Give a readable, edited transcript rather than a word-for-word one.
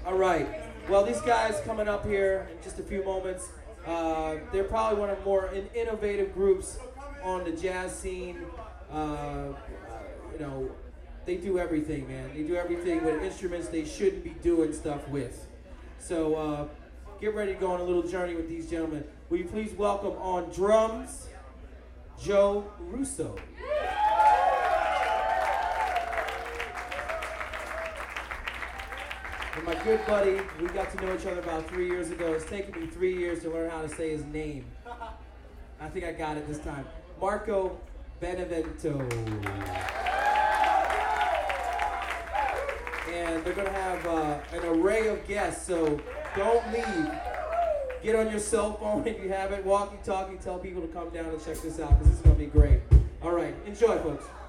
All right. Well, these guys coming up here in just a few moments, they're probably one of the more innovative groups on the jazz scene. You know, they do everything, man. They do everything with instruments they shouldn't be doing stuff with. So get ready to go on a little journey with these gentlemen. Will you please welcome on drums, Joe Russo. And my good buddy, we got to know each other about 3 years ago. It's taken me 3 years to learn how to say his name. I think I got it this time. Marco Benevento. And they're going to have an array of guests, so don't leave. Get on your cell phone if you have it, walkie-talkie, tell people to come down and check this out, because this is going to be great. All right, enjoy, folks.